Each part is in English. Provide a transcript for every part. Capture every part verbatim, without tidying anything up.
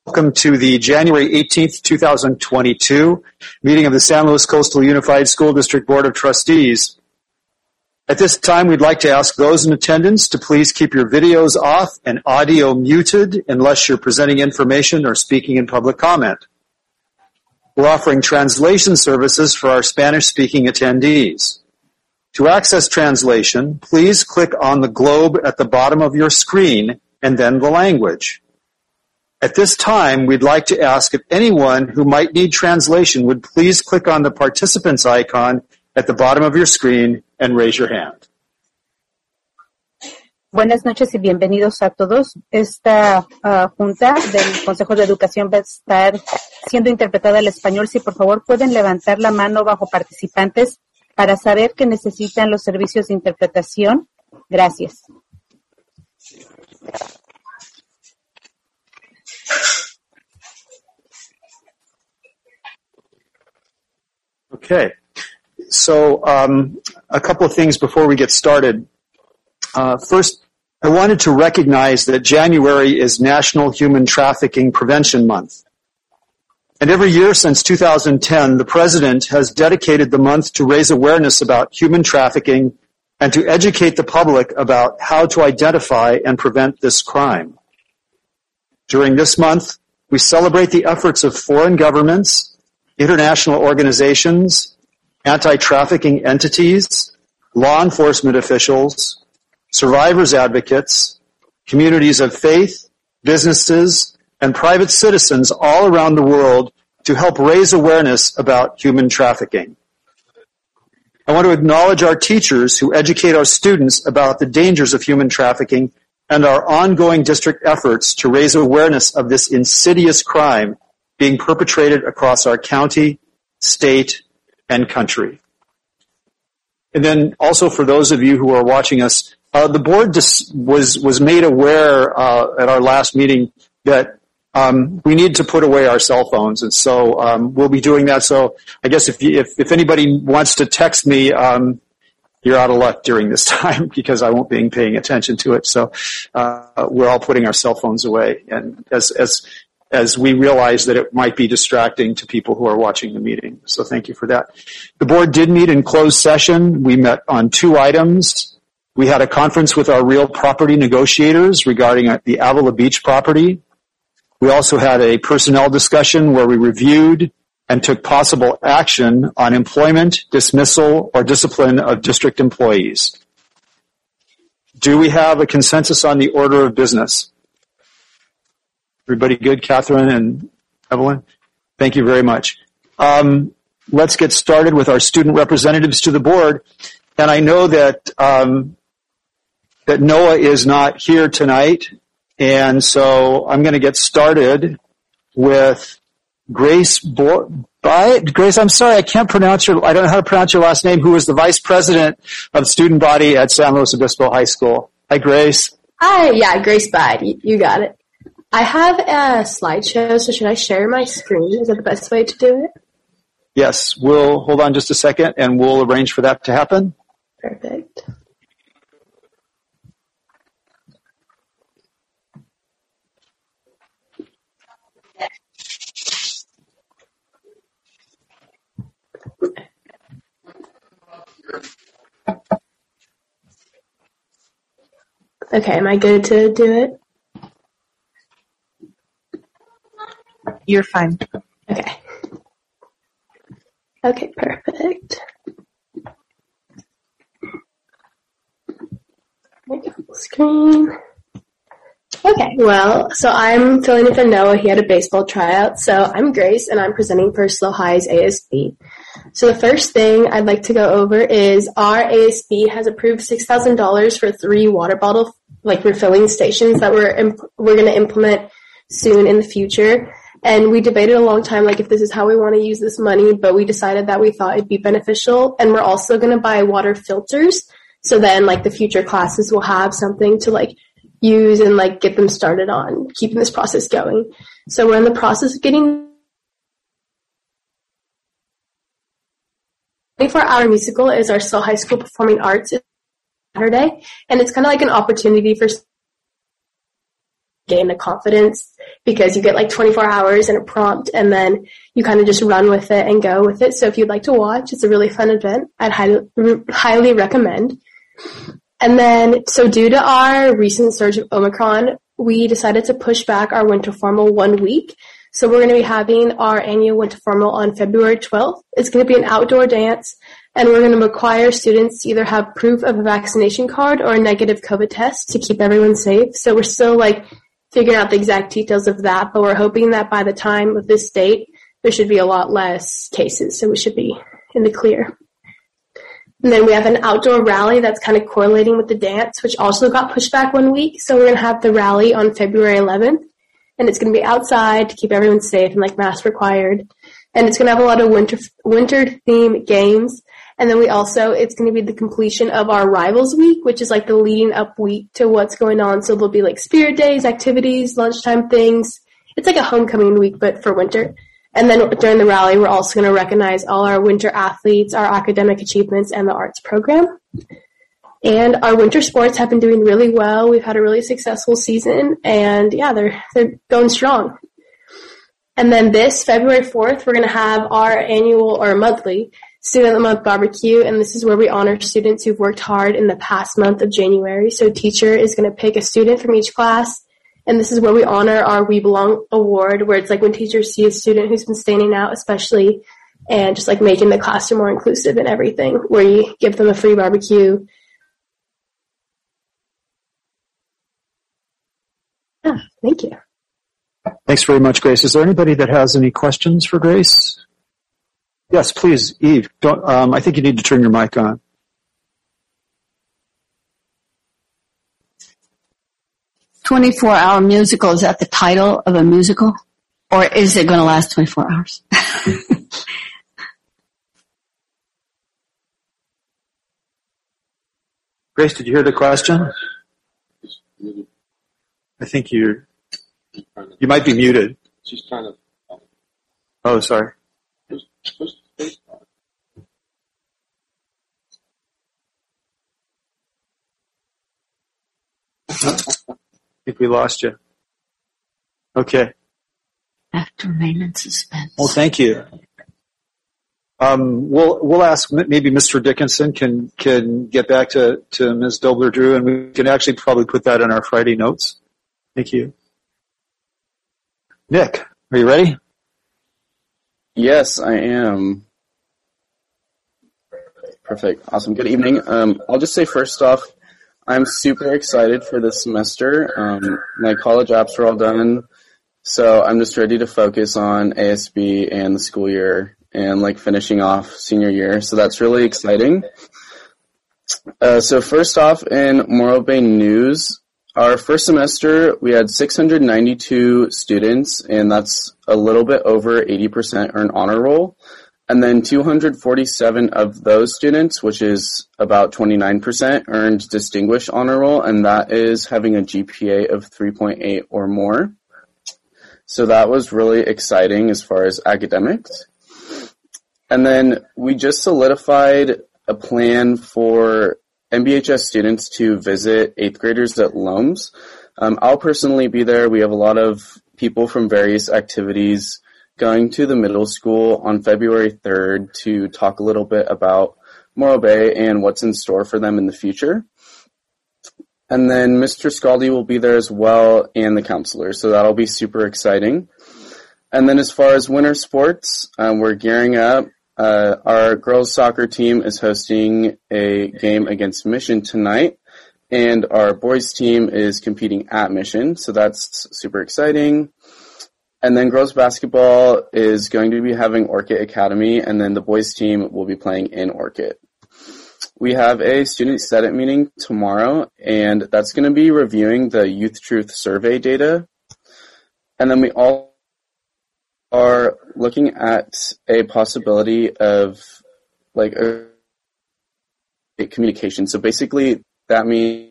Welcome to the January eighteenth, twenty twenty-two meeting of the San Luis Coastal Unified School District Board of Trustees. At this time, we'd like to ask those in attendance to please keep your videos off and audio muted unless you're presenting information or speaking in public comment. We're offering translation services for our Spanish-speaking attendees. To access translation, please click on the globe at the bottom of your screen and then the language. At this time, we'd like to ask if anyone who might need translation would please click on the participants icon at the bottom of your screen and raise your hand. Buenas noches y bienvenidos a todos. Esta uh, junta del Consejo de Educación va a estar siendo interpretada al español. Si por favor pueden levantar la mano bajo participantes para saber que necesitan los servicios de interpretación. Gracias. Okay, so um, a couple of things before we get started. Uh, first, I wanted to recognize that January is National Human Trafficking Prevention Month. And every year since two thousand ten, the President has dedicated the month to raise awareness about human trafficking and to educate the public about how to identify and prevent this crime. During this month, we celebrate the efforts of foreign governments, international organizations, anti-trafficking entities, law enforcement officials, survivors advocates, communities of faith, businesses, and private citizens all around the world to help raise awareness about human trafficking. I want to acknowledge our teachers who educate our students about the dangers of human trafficking and our ongoing district efforts to raise awareness of this insidious crime being perpetrated across our county, state, and country. And then also for those of you who are watching us, uh, the board dis- was was made aware uh, at our last meeting that um, we need to put away our cell phones, and so um, we'll be doing that. So I guess if you, if, if anybody wants to text me, um, you're out of luck during this time because I won't be paying attention to it. So uh, we're all putting our cell phones away, and as as as we realize that it might be distracting to people who are watching the meeting. So thank you for that. The board did meet in closed session. We met on two items. We had a conference with our real property negotiators regarding the Avila Beach property. We also had a personnel discussion where we reviewed and took possible action on employment, dismissal, or discipline of district employees. Do we have a consensus on the order of business? Everybody good, Catherine and Evelyn? Thank you very much. Um, let's get started with our student representatives to the board. And I know that um, that Noah is not here tonight, and so I'm going to get started with Grace Bo- By Grace, I'm sorry, I can't pronounce your, I don't know how to pronounce your last name, who is the Vice President of Student Body at San Luis Obispo High School. Hi, Grace. Hi, yeah, Grace Bide. You got it. I have a slideshow, so should I share my screen? Is that the best way to do it? Yes, we'll hold on just a second and we'll arrange for that to happen. Perfect. Okay, am I good to do it? You're fine. Okay. Okay, perfect. Screen. Okay, well, so I'm filling in for Noah. He had a baseball tryout. So I'm Grace, and I'm presenting for SLO High's A S B. So the first thing I'd like to go over is our A S B has approved six thousand dollars for three water bottle like refilling stations that we're imp- we're going to implement soon in the future. And we debated a long time, like, if this is how we want to use this money, but we decided that we thought it'd be beneficial. And we're also going to buy water filters. So then, like, the future classes will have something to, like, use and, like, get them started on keeping this process going. So we're in the process of getting twenty-four hour musical is our SLO High School Performing Arts Saturday. And it's kind of like an opportunity for gain the confidence because you get like twenty-four hours and a prompt, and then you kind of just run with it and go with it. So if you'd like to watch, it's a really fun event. I'd highly, highly recommend. And then, so due to our recent surge of Omicron, we decided to push back our winter formal one week. So we're going to be having our annual winter formal on February twelfth. It's going to be an outdoor dance, and we're going to require students to either have proof of a vaccination card or a negative COVID test to keep everyone safe. So we're still like figuring out the exact details of that, but we're hoping that by the time of this date, there should be a lot less cases. So we should be in the clear. And then we have an outdoor rally that's kind of correlating with the dance, which also got pushed back one week. So we're going to have the rally on February eleventh, and it's going to be outside to keep everyone safe and like mask required. And it's going to have a lot of winter, winter themed games. And then we also, it's going to be the completion of our Rivals Week, which is like the leading up week to what's going on. So there'll be like spirit days, activities, lunchtime things. It's like a homecoming week, but for winter. And then during the rally, we're also going to recognize all our winter athletes, our academic achievements, and the arts program. And our winter sports have been doing really well. We've had a really successful season, and yeah, they're they're going strong. And then this February fourth, we're going to have our annual or monthly Student of the Month barbecue, and this is where we honor students who've worked hard in the past month of January. So a teacher is going to pick a student from each class, and this is where we honor our We Belong award, where it's like when teachers see a student who's been standing out, especially, and just like making the classroom more inclusive and everything, where you give them a free barbecue. Yeah, thank you. Thanks very much, Grace. Is there anybody that has any questions for Grace? Yes, please, Eve. Don't, um, I think you need to turn your mic on. twenty-four hour musical, is that the title of a musical? Or is it going to last twenty-four hours? Grace, did you hear the question? I think you're, you might be muted. She's trying to. Oh, sorry. I think we lost you. Okay. After remain in suspense. Well, thank you. Um, we'll we'll ask maybe Mister Dickinson can can get back to to Miz Dobler-Drew, and we can actually probably put that in our Friday notes. Thank you. Nick, are you ready? Yes, I am. Perfect. Awesome. Good evening. Um, I'll just say first off, I'm super excited for this semester. Um, my college apps are all done, so I'm just ready to focus on A S B and the school year and like finishing off senior year. So that's really exciting. Uh, so first off, in Morro Bay news, our first semester we had six hundred ninety-two students, and that's a little bit over eighty percent earned honor roll. And then two hundred forty-seven of those students, which is about twenty-nine percent, earned distinguished honor roll, and that is having a G P A of three point eight or more. So that was really exciting as far as academics. And then we just solidified a plan for M B H S students to visit eighth graders at Loams. Um, I'll personally be there. We have a lot of people from various activities going to the middle school on February third to talk a little bit about Morro Bay and what's in store for them in the future. And then Mister Scaldi will be there as well, and the counselor, so that'll be super exciting. And then as far as winter sports, um, we're gearing up. Uh, our girls soccer team is hosting a game against Mission tonight, and our boys team is competing at Mission, so that's super exciting. And then girls basketball is going to be having Orchid Academy, and then the boys team will be playing in Orchid. We have a student Senate meeting tomorrow, and that's going to be reviewing the Youth Truth survey data. And then we all are looking at a possibility of like a, a communication. So basically that means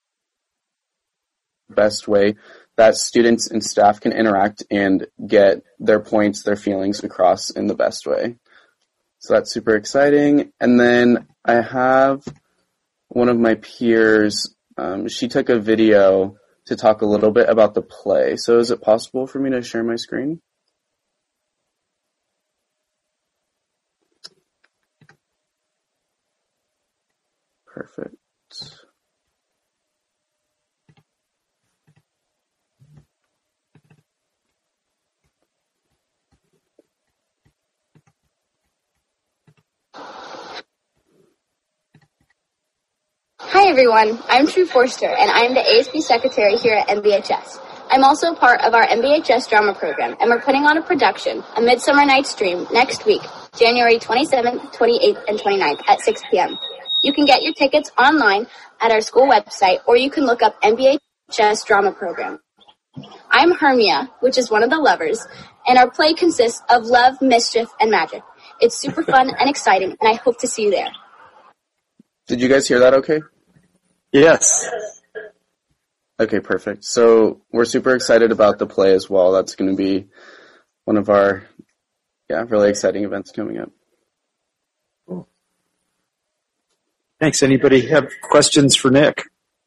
the best way that students and staff can interact and get their points, their feelings across in the best way. So that's super exciting. And then I have one of my peers, um, she took a video to talk a little bit about the play. So is it possible for me to share my screen? Perfect. Hi everyone, I'm True Forster and I'm the A S B secretary here at M B H S. I'm also part of our M B H S drama program and we're putting on a production, A Midsummer Night's Dream, next week, January twenty-seventh, twenty-eighth, and twenty-ninth at six p.m. You can get your tickets online at our school website or you can look up M B H S drama program. I'm Hermia, which is one of the lovers, and our play consists of love, mischief, and magic. It's super fun and exciting and I hope to see you there. Did you guys hear that okay? Yes. Okay, perfect. So we're super excited about the play as well. That's going to be one of our, yeah, really exciting events coming up. Cool. Thanks. Anybody have questions for Nick?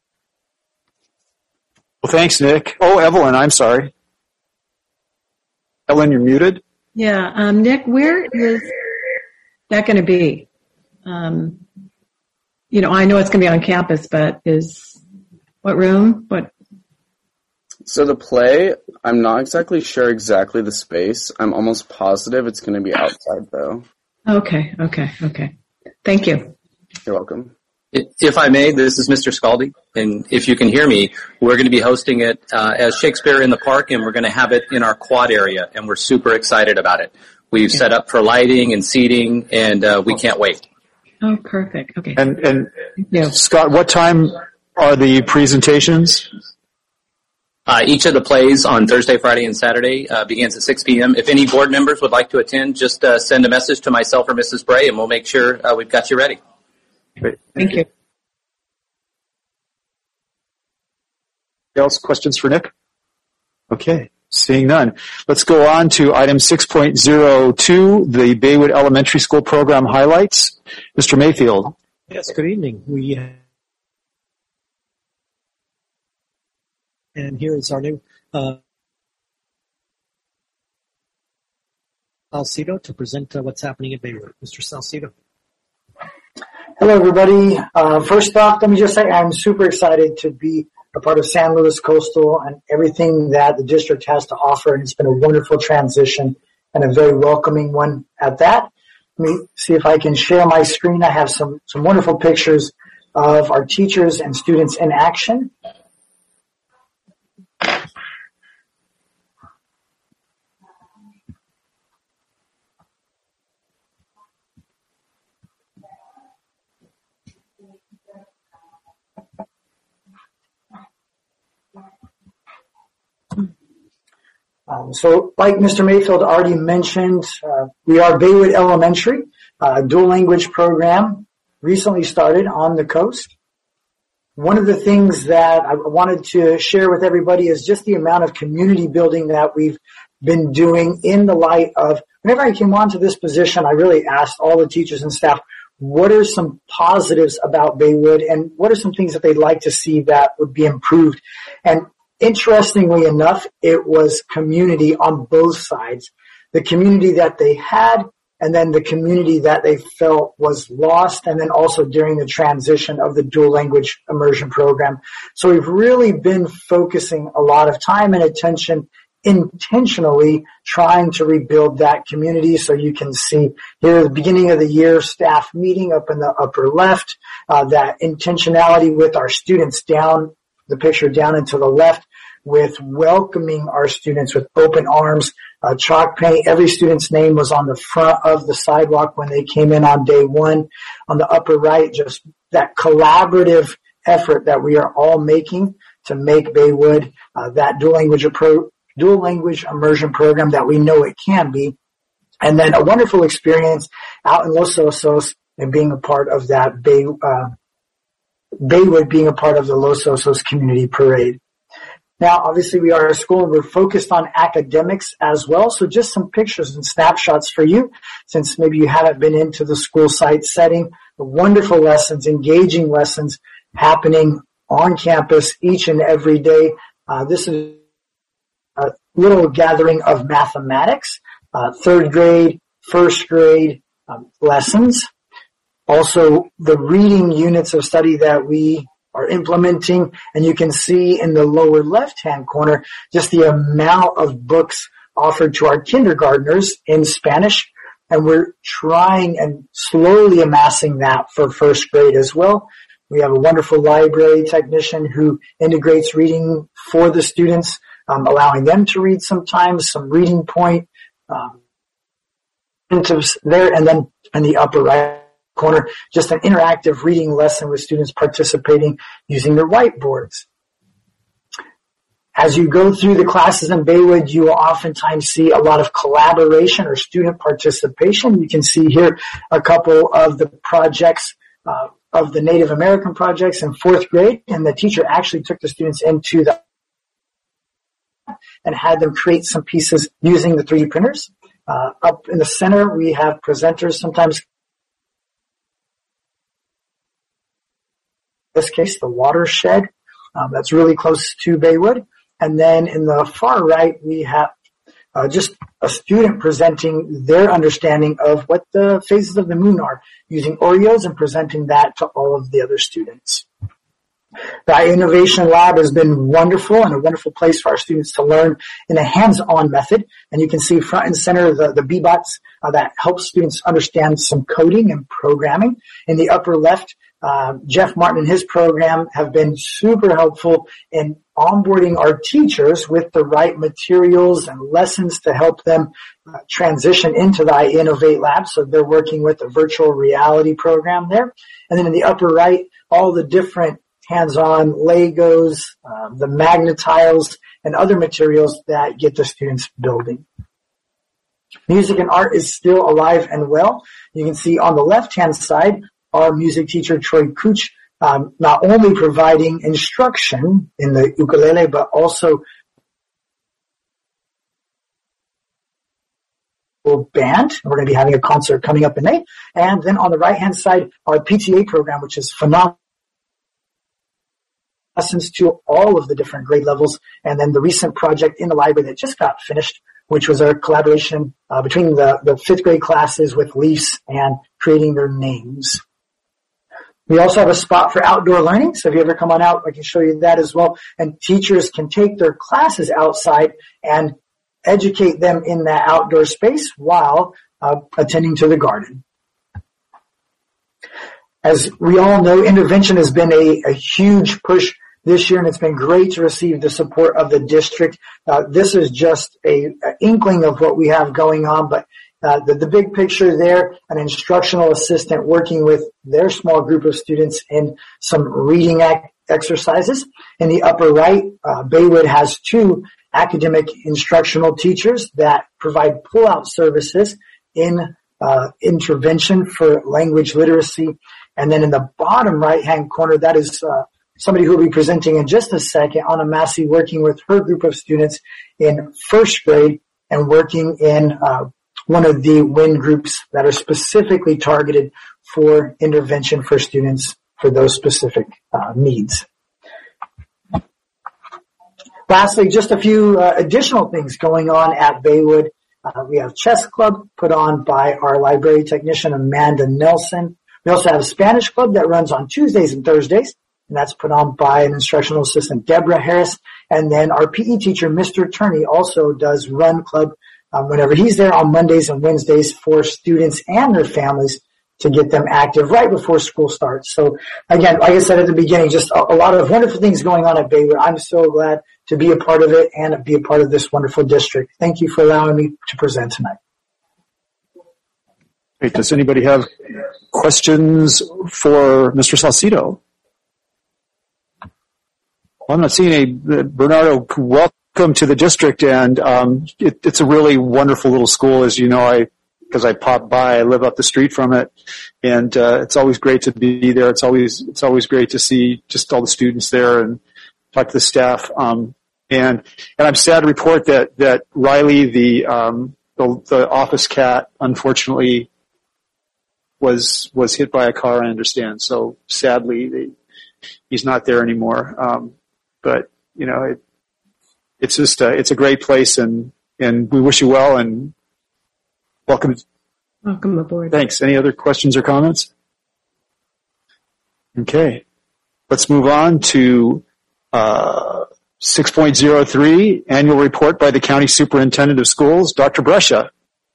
Well, thanks, Nick. Oh, Evelyn, I'm sorry. Evelyn, you're muted. Yeah, um, Nick, where is that going to be? Um, you know, I know it's going to be on campus, but is what room? What? So the play, I'm not exactly sure exactly the space. I'm almost positive it's going to be outside, though. Okay, okay, okay. Thank you. You're welcome. If I may, this is Mister Scaldi, and if you can hear me, we're going to be hosting it uh, as Shakespeare in the Park, and we're going to have it in our quad area, and we're super excited about it. We've yeah. set up for lighting and seating, and uh, we can't wait. Oh, perfect. Okay. And, and yeah. Scott, what time are the presentations? Uh, each of the plays on Thursday, Friday, and Saturday uh, begins at six p.m. If any board members would like to attend, just uh, send a message to myself or Missus Bray, and we'll make sure uh, we've got you ready. Great. Thank, Thank you. you. Else questions for Nick? Okay. Seeing none. Let's go on to item six point oh two, the Baywood Elementary School program highlights. Mister Mayfield. Yes, good evening. We uh, and here is our new uh, Salcido to present uh, what's happening at Baywood. Mister Salcido. Hello, everybody. Uh, first off, let me just say I'm super excited to be a part of San Luis Coastal and everything that the district has to offer, and it's been a wonderful transition and a very welcoming one at that. Let me see if I can share my screen. I have some, some wonderful pictures of our teachers and students in action. Um, so, like Mister Mayfield already mentioned, uh, we are Baywood Elementary, uh, a dual language program recently started on the coast. One of the things that I wanted to share with everybody is just the amount of community building that we've been doing in the light of, whenever I came onto this position, I really asked all the teachers and staff, what are some positives about Baywood and what are some things that they'd like to see that would be improved? And interestingly enough, it was community on both sides. The community that they had and then the community that they felt was lost, and then also during the transition of the dual language immersion program. So we've really been focusing a lot of time and attention intentionally trying to rebuild that community. So you can see here at the beginning of the year, staff meeting up in the upper left, uh, that intentionality with our students down, the picture down and to the left, with welcoming our students with open arms, uh, chalk paint. Every student's name was on the front of the sidewalk when they came in on day one. On the upper right, just that collaborative effort that we are all making to make Baywood uh, that dual language approach, dual language immersion program that we know it can be. And then a wonderful experience out in Los Osos and being a part of that Bay, uh, Baywood being a part of the Los Osos Community Parade. Now, obviously, we are a school and we're focused on academics as well. So just some pictures and snapshots for you, since maybe you haven't been into the school site setting. The wonderful lessons, engaging lessons happening on campus each and every day. Uh, this is a little gathering of mathematics, uh, third grade, first grade um, lessons. Also, the reading units of study that we are implementing, and you can see in the lower left-hand corner just the amount of books offered to our kindergartners in Spanish, and we're trying and slowly amassing that for first grade as well. We have a wonderful library technician who integrates reading for the students, um, allowing them to read sometimes, some reading point um, there, and then in the upper right corner, just an interactive reading lesson with students participating using their whiteboards. As you go through the classes in Baywood, you will oftentimes see a lot of collaboration or student participation. You can see here a couple of the projects uh, of the Native American projects in fourth grade, and the teacher actually took the students into the and had them create some pieces using the three D printers. Uh, up in the center, we have presenters, sometimes in this case, the watershed. Um, that's really close to Baywood. And then in the far right, we have uh, just a student presenting their understanding of what the phases of the moon are, using Oreos and presenting that to all of the other students. The Innovation Lab has been wonderful and a wonderful place for our students to learn in a hands-on method. And you can see front and center the, the B-Bots uh, that helps students understand some coding and programming. In the upper left, uh, Jeff Martin and his program have been super helpful in onboarding our teachers with the right materials and lessons to help them uh, transition into the iInnovate Lab. So they're working with a virtual reality program there. And then in the upper right, all the different hands-on Legos, uh, the Magnetiles, and other materials that get the students building. Music and art is still alive and well. You can see on the left-hand side, our music teacher, Troy Cooch, um, not only providing instruction in the ukulele, but also band. We're going to be having a concert coming up in May. And then on the right-hand side, our P T A program, which is phenomenal. Lessons to all of the different grade levels, and then the recent project in the library that just got finished, which was a collaboration uh, between the, the fifth grade classes with Leafs and creating their names. We also have a spot for outdoor learning, so if you ever come on out, I can show you that as well. And teachers can take their classes outside and educate them in that outdoor space while uh, attending to the garden. As we all know, intervention has been a, a huge push this year, and it's been great to receive the support of the district. Uh, this is just a, a inkling of what we have going on, but uh, the, the big picture there, an instructional assistant working with their small group of students in some reading ac- exercises. In the upper right, uh, Baywood has two academic instructional teachers that provide pull-out services in uh, intervention for language literacy. And then in the bottom right-hand corner, that is uh, somebody who will be presenting in just a second, Anna Massey, working with her group of students in first grade and working in uh, one of the W I N groups that are specifically targeted for intervention for students for those specific uh, needs. Lastly, just a few uh, additional things going on at Baywood. Uh, we have chess club put on by our library technician, Amanda Nelson. We also have a Spanish club that runs on Tuesdays and Thursdays, and that's put on by an instructional assistant, Deborah Harris. And then our P E teacher, Mister Turney, also does Run Club um, whenever he's there on Mondays and Wednesdays for students and their families to get them active right before school starts. So again, like I said at the beginning, just a, a lot of wonderful things going on at Baywood. I'm so glad to be a part of it and be a part of this wonderful district. Thank you for allowing me to present tonight. Great. Does anybody have questions for Mister Salcido? Well, I'm not seeing any. Bernardo, welcome to the district, and um, it, it's a really wonderful little school, as you know. I because I pop by, I live up the street from it, and uh, it's always great to be there. It's always it's always great to see just all the students there and talk to the staff. Um, and and I'm sad to report that that Riley, the um, the, the office cat, unfortunately was was hit by a car. I understand. So sadly, they he's not there anymore. Um, but you know, it, it's just a, it's a great place, and and we wish you well and welcome. Welcome aboard. Thanks. Any other questions or comments? Okay, let's move on to uh, six point oh three, Annual Report by the County Superintendent of Schools, Doctor Brescia.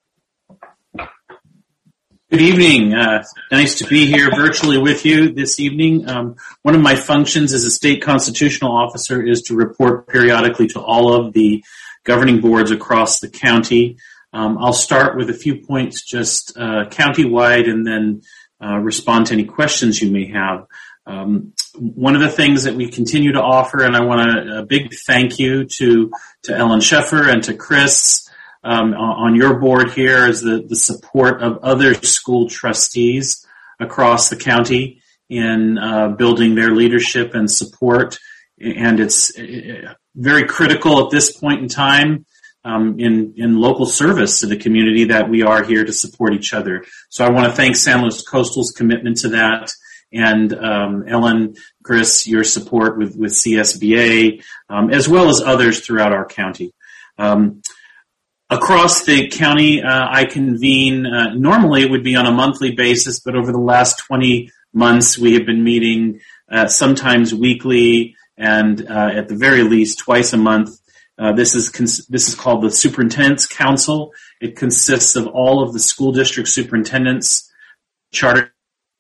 Good evening. Uh, nice to be here virtually with you this evening. Um, one of my functions as a state constitutional officer is to report periodically to all of the governing boards across the county. Um, I'll start with a few points just uh, county-wide and then uh, respond to any questions you may have. Um, one of the things that we continue to offer, and I want a, a big thank you to, to Ellen Sheffer and to Chris um, on your board here, is the, the support of other school trustees across the county in uh, building their leadership and support. And it's very critical at this point in time um, in, in local service to the community that we are here to support each other. So I want to thank San Luis Coastal's commitment to that. And um, Ellen, Chris, your support with, with C S B A, um, as well as others throughout our county. Um, across the county, uh, I convene, uh, normally it would be on a monthly basis, but over the last twenty months, we have been meeting uh, sometimes weekly and uh, at the very least twice a month. Uh, this is cons- this is called the Superintendent's Council. It consists of all of the school district superintendents, charter,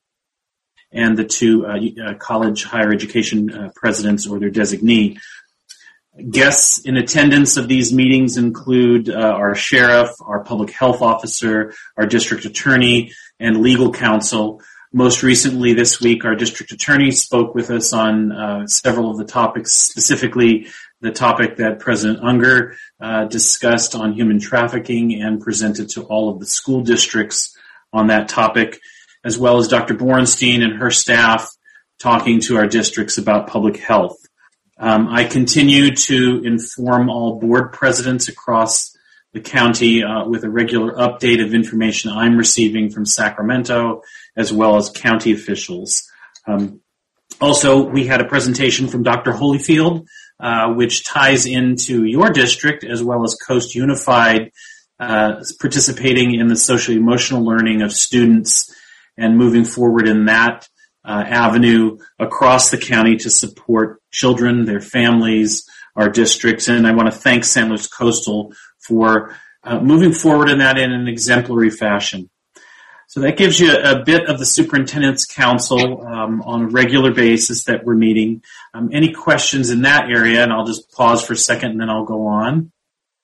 and the two uh, uh, college higher education uh, presidents or their designee. Guests in attendance of these meetings include uh, our sheriff, our public health officer, our district attorney, and legal counsel. Most recently this week, our district attorney spoke with us on uh, several of the topics, specifically the topic that President Unger uh, discussed on human trafficking and presented to all of the school districts on that topic, as well as Doctor Borenstein and her staff talking to our districts about public health. Um, I continue to inform all board presidents across the county uh, with a regular update of information I'm receiving from Sacramento, as well as county officials. Um, also, we had a presentation from Doctor Holyfield, uh, which ties into your district, as well as Coast Unified, uh, participating in the social-emotional learning of students and moving forward in that uh, avenue across the county to support children, their families, our districts. And I want to thank San Luis Coastal for uh, moving forward in that in an exemplary fashion. So that gives you a bit of the Superintendent's Council um, on a regular basis that we're meeting. Um, any questions in that area? And I'll just pause for a second and then I'll go on.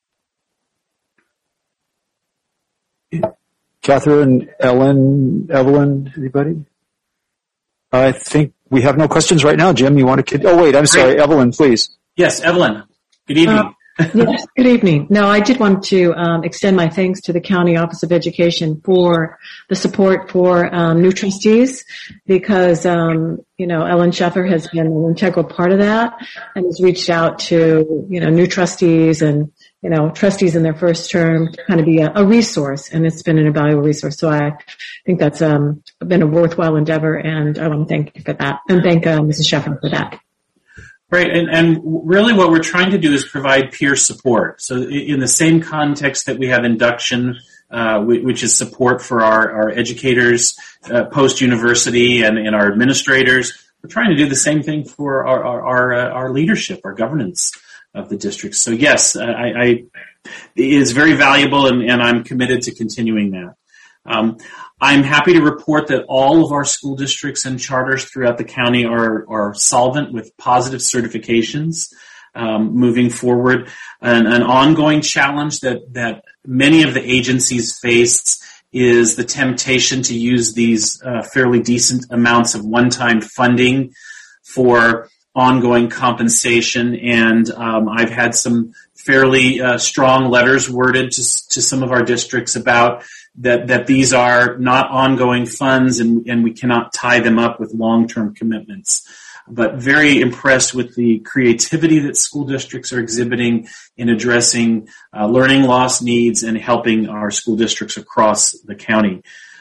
Catherine, Ellen, Evelyn, anybody? I think we have no questions right now. Jim, you want to? Oh, wait, I'm sorry. Great. Evelyn, please. Yes, Evelyn. Good evening. Uh, yes, good evening. No, I did want to um, extend my thanks to the County Office of Education for the support for um, new trustees, because, um, you know, Ellen Sheffer has been an integral part of that and has reached out to, you know, new trustees and, you know, trustees in their first term to kind of be a, a resource, and it's been an invaluable resource. So I think that's um, been a worthwhile endeavor, and I want to thank you for that, and thank uh, Missus Sheffer for that. Right, and, and really what we're trying to do is provide peer support. So in the same context that we have induction, uh, which is support for our, our educators uh, post-university and, and our administrators, we're trying to do the same thing for our, our, our, uh, our leadership, our governance of the district. So yes, I, I, it is very valuable, and, and I'm committed to continuing that. Um, I'm happy to report that all of our school districts and charters throughout the county are, are solvent with positive certifications. Um, moving forward, an, an ongoing challenge that, that many of the agencies face is the temptation to use these uh, fairly decent amounts of one-time funding for ongoing compensation. And um, I've had some fairly uh, strong letters worded to, to some of our districts about that, that these are not ongoing funds, and, and we cannot tie them up with long-term commitments. But very impressed with the creativity that school districts are exhibiting in addressing uh, learning loss needs and helping our school districts across the county.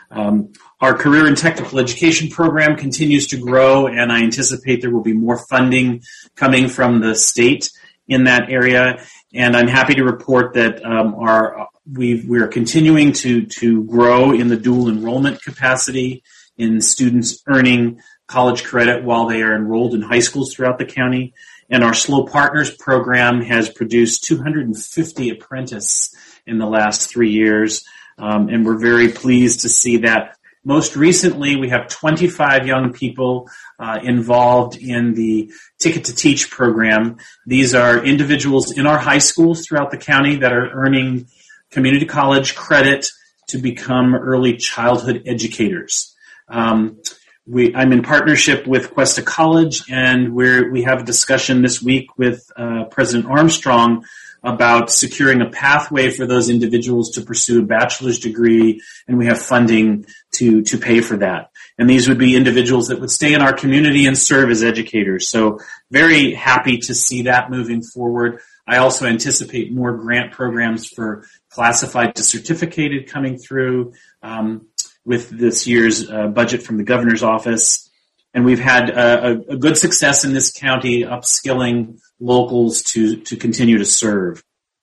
Um, our career and technical education program continues to grow, and I anticipate there will be more funding coming from the state in that area. And I'm happy to report that um, our we've, we're continuing to, to grow in the dual enrollment capacity in students earning college credit while they are enrolled in high schools throughout the county. And our SLO Partners program has produced two hundred fifty apprentices in the last three years. Um, and we're very pleased to see that. Most recently, we have twenty-five young people uh, involved in the Ticket to Teach program. These are individuals in our high schools throughout the county that are earning community college credit to become early childhood educators. Um, we, I'm in partnership with Cuesta College, and we're, we have a discussion this week with uh, President Armstrong about securing a pathway for those individuals to pursue a bachelor's degree, and we have funding to, to pay for that. And these would be individuals that would stay in our community and serve as educators. So very happy to see that moving forward. I also anticipate more grant programs for classified to certificated coming through um, with this year's uh, budget from the governor's office. And we've had uh, a, a good success in this county upskilling locals to, to continue to serve.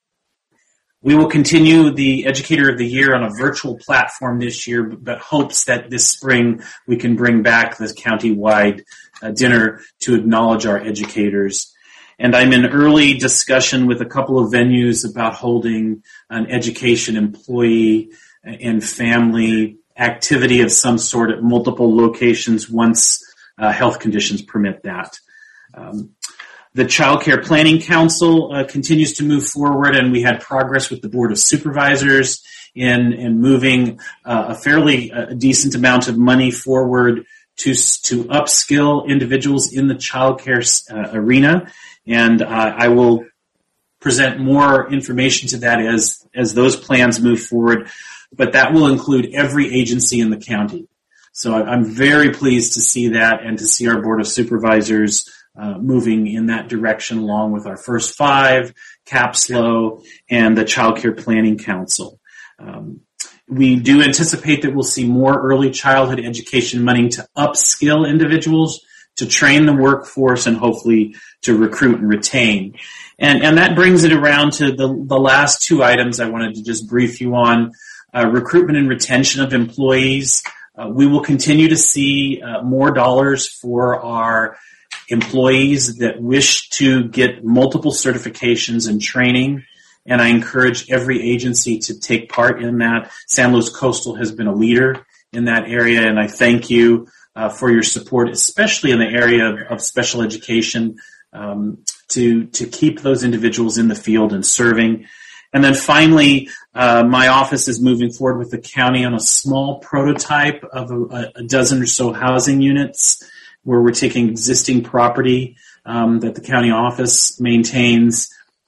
We will continue the Educator of the Year on a virtual platform this year, but hopes that this spring we can bring back this county-wide uh, dinner to acknowledge our educators. And I'm in early discussion with a couple of venues about holding an education employee and family activity of some sort at multiple locations once uh, health conditions permit that. Um, The Child Care Planning Council uh, continues to move forward, and we had progress with the Board of Supervisors in, in moving uh, a fairly uh, decent amount of money forward to to upskill individuals in the child care uh, arena. And uh, I will present more information to that as, as those plans move forward. But that will include every agency in the county. So I'm very pleased to see that and to see our Board of Supervisors Uh, moving in that direction along with our first five, CAPSLO, and the Child Care Planning Council. Um, we do anticipate that we'll see more early childhood education money to upskill individuals, to train the workforce, and hopefully to recruit and retain. And, and that brings it around to the, the last two items I wanted to just brief you on. Uh, recruitment and retention of employees. Uh, we will continue to see uh, more dollars for our employees that wish to get multiple certifications and training, and I encourage every agency to take part in that. San Luis Coastal has been a leader in that area, and I thank you uh, for your support, especially in the area of, of special education, um, to to keep those individuals in the field and serving. And then finally, uh, my office is moving forward with the county on a small prototype of a, a dozen or so housing units, where we're taking existing property um, that the county office maintains,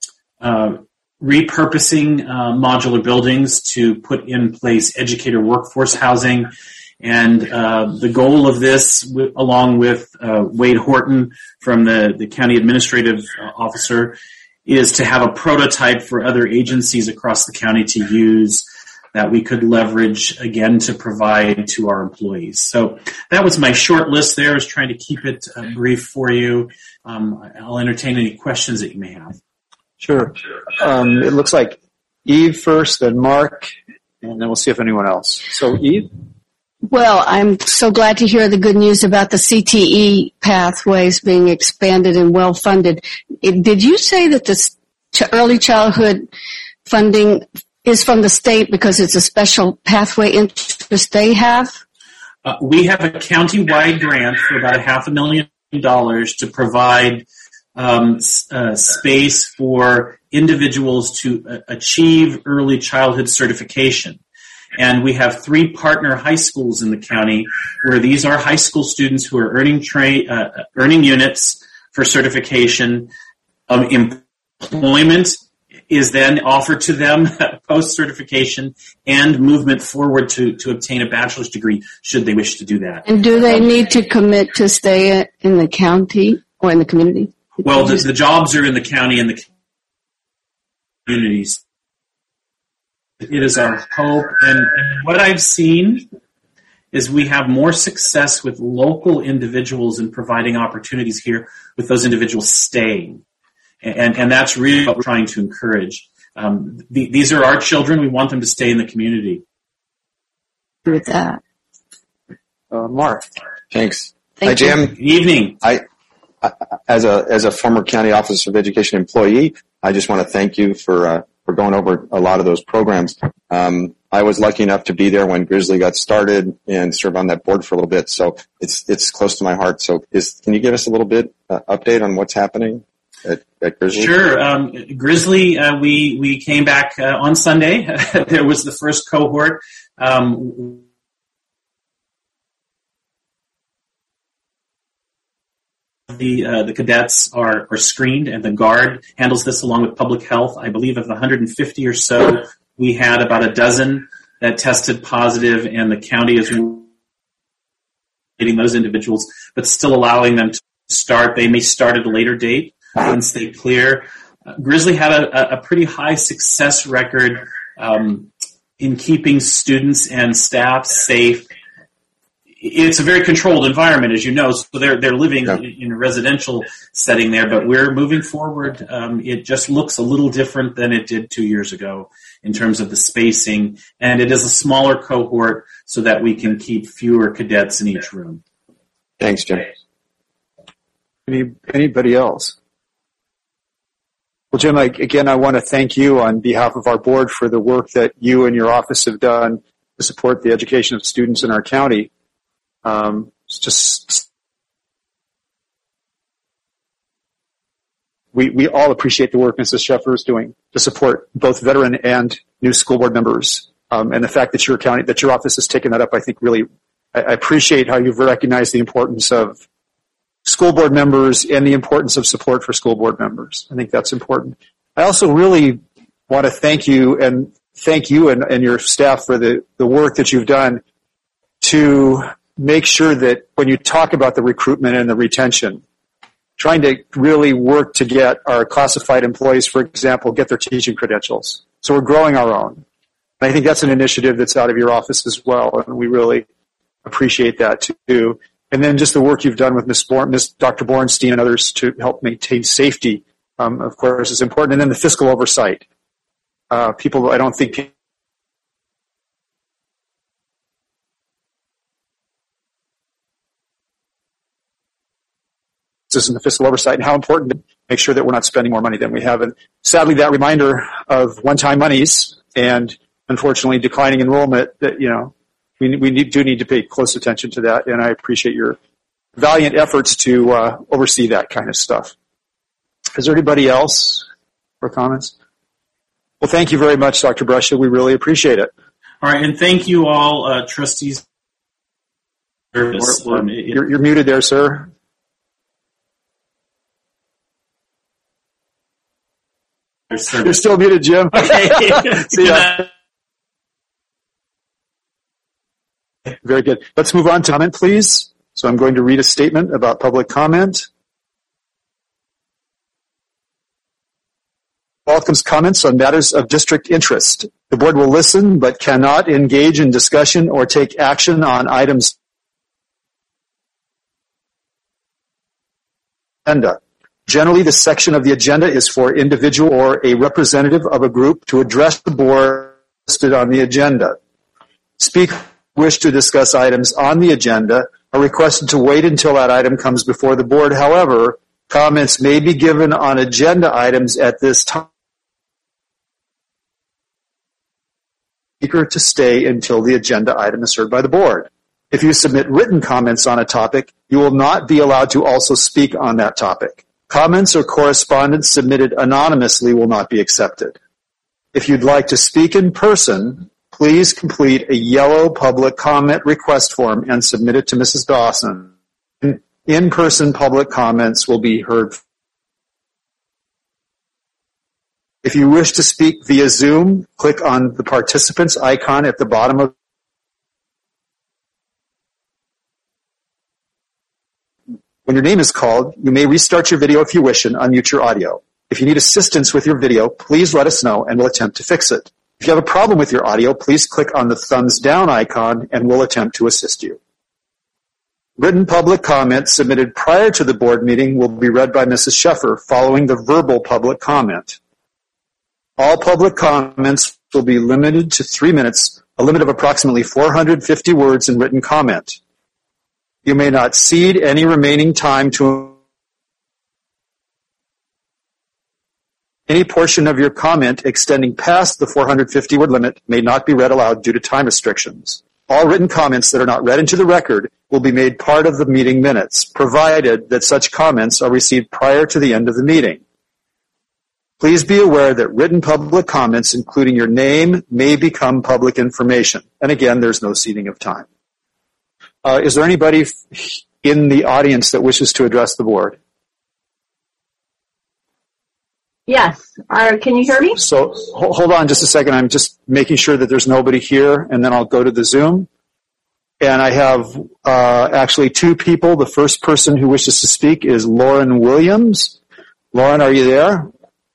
uh, repurposing uh, modular buildings to put in place educator workforce housing. And uh, the goal of this, w- along with uh, Wade Horton from the, the county administrative uh, officer, is to have a prototype for other agencies across the county to use that we could leverage, again, to provide to our employees. So that was my short list there. I was trying to keep it uh, brief for you. Um, I'll entertain any questions that you may have. Sure. Um, it looks like Eve first, then Mark, and then we'll see if anyone else. So, Eve? Well, I'm so glad to hear the good news about the C T E pathways being expanded and well-funded. It, did you say that the ch- early childhood funding is from the state because it's a special pathway interest they have? Uh, we have a county-wide grant for about a half a million dollars to provide um, uh, space for individuals to uh, achieve early childhood certification. And we have three partner high schools in the county where these are high school students who are earning tra- uh, earning units for certification. Um, employment is then offered to them post-certification and movement forward to, to obtain a bachelor's degree should they wish to do that. And do they need to commit to stay in the county or in the community? Well, the, the jobs are in the county and the communities. It is our hope, and, and what I've seen is we have more success with local individuals in providing opportunities here with those individuals staying. And, and that's really what we're trying to encourage. Um, the, these are our children. We want them to stay in the community. With that. Uh, Mark. Thanks. Thank Hi, Jim. Good evening. I, I, as a as a former County Office of Education employee, I just want to thank you for uh, for going over a lot of those programs. Um, I was lucky enough to be there when Grizzly got started and serve on that board for a little bit, so it's it's close to my heart. So, is can you give us a little bit uh, update on what's happening at, at Grizzly? Sure. Um, Grizzly, uh, we we came back uh, on Sunday. There was the first cohort. Um, The uh, the cadets are, are screened, and the Guard handles this along with public health. I believe of the one hundred fifty or so, we had about a dozen that tested positive, and the county is getting those individuals, but still allowing them to start. They may start at a later date once they clear. Uh, Grizzly had a, a pretty high success record um, in keeping students and staff safe. It's a very controlled environment, as you know, so they're they're living yeah. in a residential setting there, but we're moving forward. Um, it just looks a little different than it did two years ago in terms of the spacing, and it is a smaller cohort so that we can keep fewer cadets in each room. Thanks, Jim. Any, anybody else? Well, Jim, I, again, I want to thank you on behalf of our board for the work that you and your office have done to support the education of students in our county. Um, it's just, we, we all appreciate the work Missus Sheffer is doing to support both veteran and new school board members. Um, and the fact that your county, that your office has taken that up, I think really, I, I appreciate how you've recognized the importance of school board members and the importance of support for school board members. I think that's important. I also really want to thank you and thank you and, and your staff for the, the work that you've done to make sure that when you talk about the recruitment and the retention, trying to really work to get our classified employees, for example, get their teaching credentials. So we're growing our own. And I think that's an initiative that's out of your office as well, and we really appreciate that too. And then just the work you've done with Miz Born, Miz Doctor Bornstein and others to help maintain safety, um, of course, is important. And then the fiscal oversight. Uh, people, I don't think people in the fiscal oversight and how important to make sure that we're not spending more money than we have. And sadly, that reminder of one-time monies and unfortunately declining enrollment, that, you know, we, we need, do need to pay close attention to that. And I appreciate your valiant efforts to uh, oversee that kind of stuff. Is there anybody else for comments? Well, thank you very much, Doctor Brescia. We really appreciate it. All right. And thank you all, uh, trustees. We're, we're, um, it, you're, you're muted there, sir. You're still muted, Jim. Okay. See ya. Very good. Let's move on to comment, please. So I'm going to read a statement about public comment. Welcomes comments on matters of district interest. The board will listen but cannot engage in discussion or take action on items agenda. Generally, this section of the agenda is for individual or a representative of a group to address the board listed on the agenda. Speakers who wish to discuss items on the agenda are requested to wait until that item comes before the board. However, comments may be given on agenda items at this time. Speaker to stay until the agenda item is heard by the board. If you submit written comments on a topic, you will not be allowed to also speak on that topic. Comments or correspondence submitted anonymously will not be accepted. If you'd like to speak in person, please complete a yellow public comment request form and submit it to Missus Dawson. In-person public comments will be heard. If you wish to speak via Zoom, click on the participants icon at the bottom of When your name is called, you may restart your video if you wish and unmute your audio. If you need assistance with your video, please let us know and we'll attempt to fix it. If you have a problem with your audio, please click on the thumbs down icon and we'll attempt to assist you. Written public comments submitted prior to the board meeting will be read by Missus Sheffer following the verbal public comment. All public comments will be limited to three minutes, a limit of approximately four hundred fifty words in written comment. You may not cede any remaining time to any portion of your comment extending past the four hundred fifty word limit may not be read aloud due to time restrictions. All written comments that are not read into the record will be made part of the meeting minutes, provided that such comments are received prior to the end of the meeting. Please be aware that written public comments, including your name, may become public information. And again, there's no ceding of time. Uh, is there anybody in the audience that wishes to address the board? Yes. Uh, can you hear me? So hold on just a second. I'm just making sure that there's nobody here, and then I'll go to the Zoom. And I have uh, actually two people. The first person who wishes to speak is Lauren Williams. Lauren, are you there?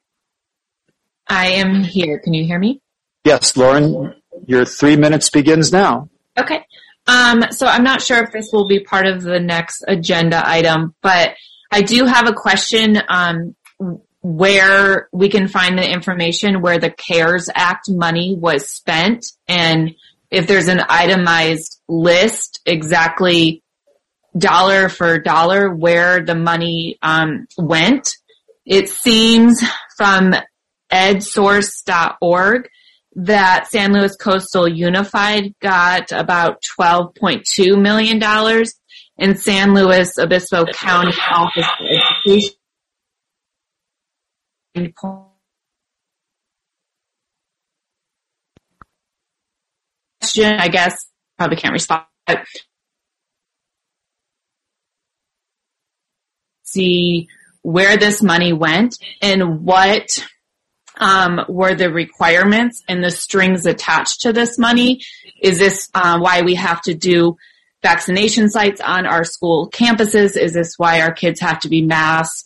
I am here. Can you hear me? Yes, Lauren, your three minutes begins now. Okay. Um, so I'm not sure if this will be part of the next agenda item, but I do have a question um, where we can find the information where the CARES Act money was spent, and if there's an itemized list exactly dollar for dollar where the money um, went. It seems from ed source dot org that San Luis Coastal Unified got about twelve point two million dollars, and San Luis Obispo County Office of Education question, I guess, probably can't respond. See where this money went and what um, were the requirements and the strings attached to this money. Is this uh, why we have to do vaccination sites on our school campuses? Is this why our kids have to be masked?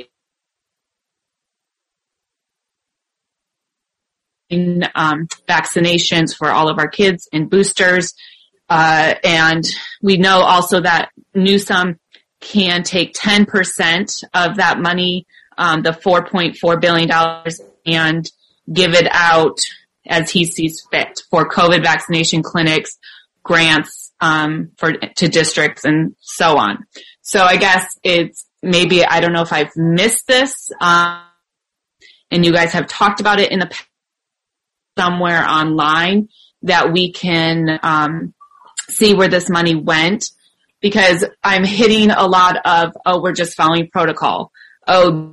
In, um, vaccinations for all of our kids and boosters. Uh, and we know also that Newsom can take ten percent of that money, um, the four point four billion dollars, and give it out as he sees fit for COVID vaccination clinics, grants, um, for, to districts and so on. So I guess it's maybe, I don't know if I've missed this, um, and you guys have talked about it in the past somewhere online that we can, um, see where this money went, because I'm hitting a lot of, oh, we're just following protocol. Oh,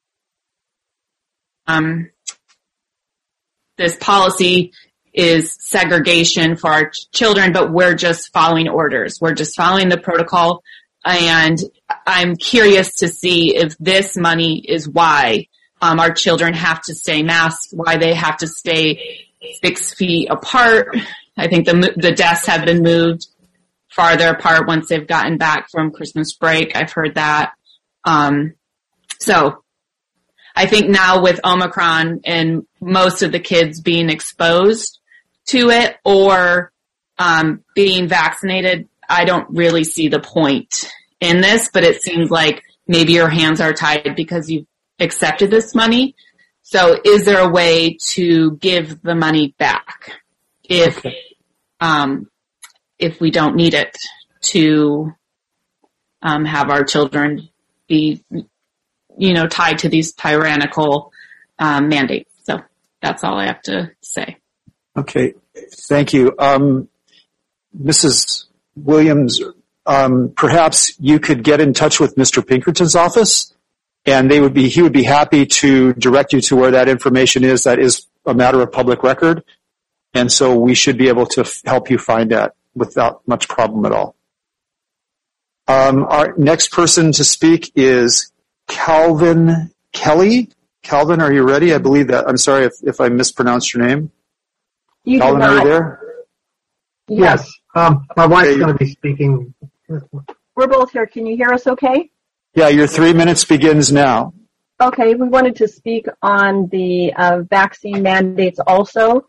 um, this policy is segregation for our ch- children, but we're just following orders. We're just following the protocol. And I'm curious to see if this money is why um, our children have to stay masked, why they have to stay six feet apart. I think the the desks have been moved farther apart once they've gotten back from Christmas break. I've heard that. Um, so I think now with Omicron and most of the kids being exposed to it or um, being vaccinated, I don't really see the point in this, but it seems like maybe your hands are tied because you've accepted this money. So is there a way to give the money back if okay. um, if we don't need it to um, have our children be, you know, tied to these tyrannical um, mandates? So that's all I have to say. Okay, thank you. Um, Missus Williams, um, perhaps you could get in touch with Mister Pinkerton's office, and they would be he would be happy to direct you to where that information is. That is a matter of public record, and so we should be able to f- help you find that without much problem at all. Um, our next person to speak is Calvin Kelly. Calvin, are you ready? I believe that. I'm sorry if, if I mispronounced your name. You Calvin, are you there? Yes. Um, my wife's okay. going to be speaking. We're both here. Can you hear us okay? Yeah, your three minutes begins now. Okay, we wanted to speak on the uh, vaccine mandates also.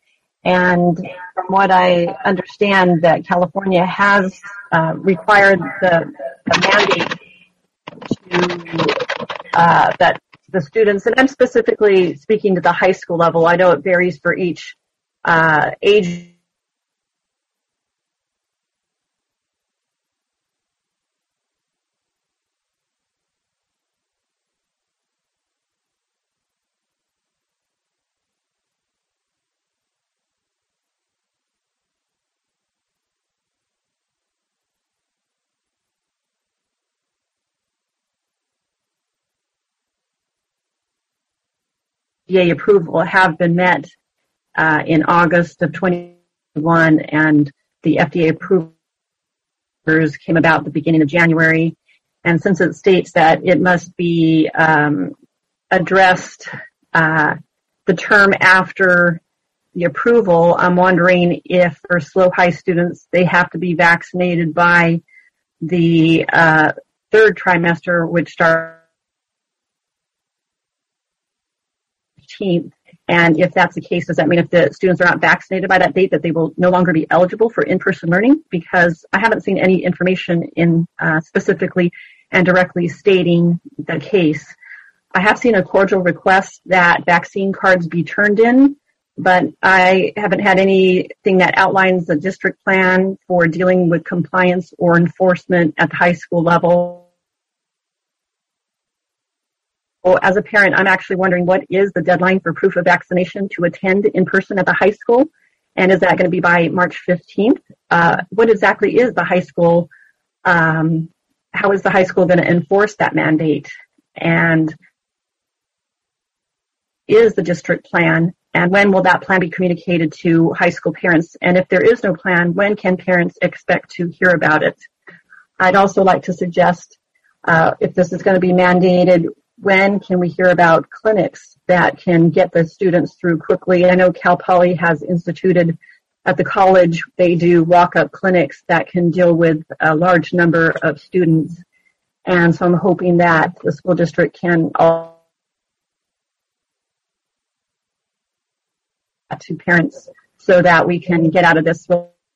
And from what I understand, that California has uh, required the, the mandate to uh, that the students, and I'm specifically speaking to the high school level. I know it varies for each uh, age. F D A approval have been met uh, in August of twenty-one, and the F D A approvals came about at the beginning of January. And since it states that it must be um, addressed uh, the term after the approval, I'm wondering if for SLO High students, they have to be vaccinated by the uh, third trimester, which starts fifteenth. And if that's the case, does that mean if the students are not vaccinated by that date that they will no longer be eligible for in-person learning? Because I haven't seen any information in uh, specifically and directly stating the case. I have seen a cordial request that vaccine cards be turned in, but I haven't had anything that outlines the district plan for dealing with compliance or enforcement at the high school level. Well, as a parent, I'm actually wondering what is the deadline for proof of vaccination to attend in person at the high school? And is that going to be by March fifteenth? Uh, what exactly is the high school, um, how is the high school going to enforce that mandate? And is the district plan, and when will that plan be communicated to high school parents? And if there is no plan, when can parents expect to hear about it? I'd also like to suggest, uh, if this is going to be mandated, when can we hear about clinics that can get the students through quickly? I know Cal Poly has instituted at the college, they do walk-up clinics that can deal with a large number of students. And so I'm hoping that the school district can all to parents so that we can get out of this,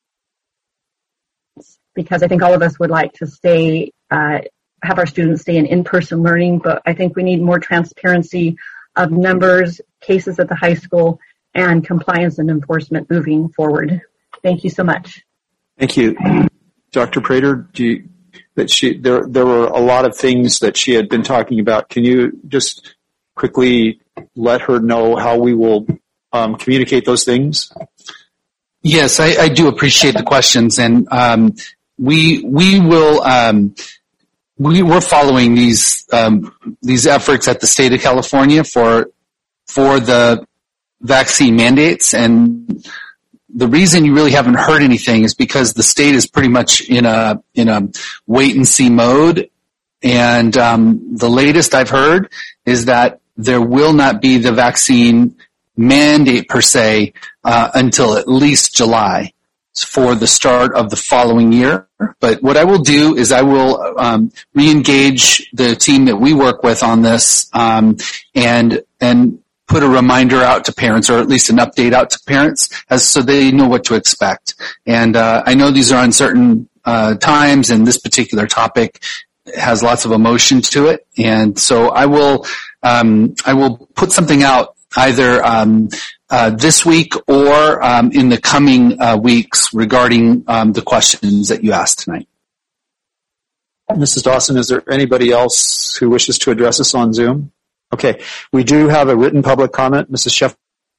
because I think all of us would like to stay uh, have our students stay in in-person learning, but I think we need more transparency of numbers, cases at the high school, and compliance and enforcement moving forward. Thank you so much. Thank you. Doctor Prater, do you, that she, there, there were a lot of things that she had been talking about. Can you just quickly let her know how we will um, communicate those things? Yes, I, I do appreciate the questions, and um, we we will um, we we're following these um, these efforts at the state of California for for the vaccine mandates, and the reason you really haven't heard anything is because the state is pretty much in a in a wait and see mode, and um, the latest I've heard is that there will not be the vaccine mandate per se uh, until at least July for the start of the following year. But what I will do is I will um, re-engage the team that we work with on this um, and and put a reminder out to parents, or at least an update out to parents, as so they know what to expect. And uh, I know these are uncertain uh, times, and this particular topic has lots of emotion to it. And so I will um, I will put something out either um, uh, this week or um, in the coming uh, weeks regarding um, the questions that you asked tonight. Missus Dawson, is there anybody else who wishes to address us on Zoom? Okay, we do have a written public comment. Missus Sheff.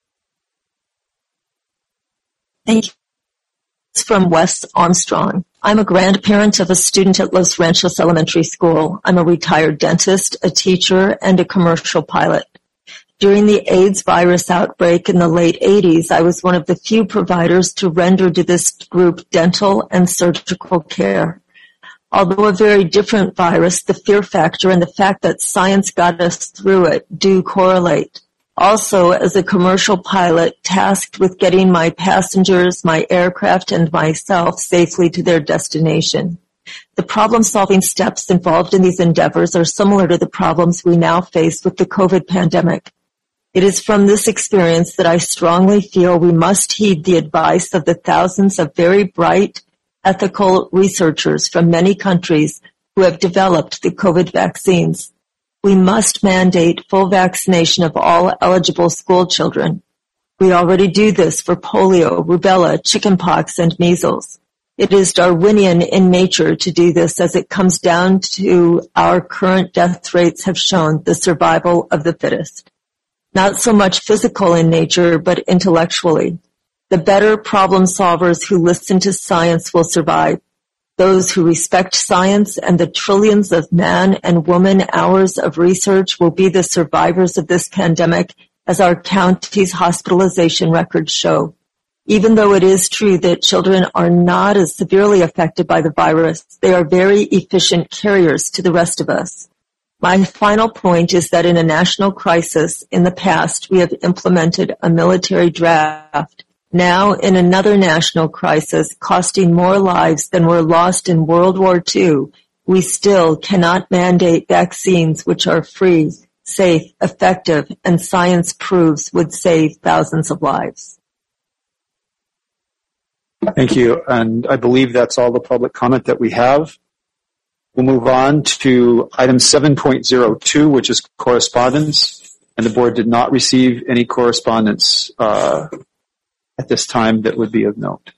Thank you. It's from Wes Armstrong. I'm a grandparent of a student at Los Ranchos Elementary School. I'm a retired dentist, a teacher, and a commercial pilot. During the AIDS virus outbreak in the late eighties, I was one of the few providers to render to this group dental and surgical care. Although a very different virus, the fear factor and the fact that science got us through it do correlate. Also, as a commercial pilot tasked with getting my passengers, my aircraft, and myself safely to their destination. The problem-solving steps involved in these endeavors are similar to the problems we now face with the COVID pandemic. It is from this experience that I strongly feel we must heed the advice of the thousands of very bright, ethical researchers from many countries who have developed the COVID vaccines. We must mandate full vaccination of all eligible school children. We already do this for polio, rubella, chickenpox, and measles. It is Darwinian in nature to do this, as it comes down to our current death rates have shown the survival of the fittest. Not so much physical in nature, but intellectually. The better problem solvers who listen to science will survive. Those who respect science and the trillions of man and woman hours of research will be the survivors of this pandemic, as our county's hospitalization records show. Even though it is true that children are not as severely affected by the virus, they are very efficient carriers to the rest of us. My final point is that in a national crisis in the past, we have implemented a military draft. Now, in another national crisis costing more lives than were lost in World War Two, we still cannot mandate vaccines which are free, safe, effective, and science proves would save thousands of lives. Thank you. And I believe that's all the public comment that we have. We'll move on to item seven point zero two, which is correspondence. And the board did not receive any correspondence uh, at this time that would be of note.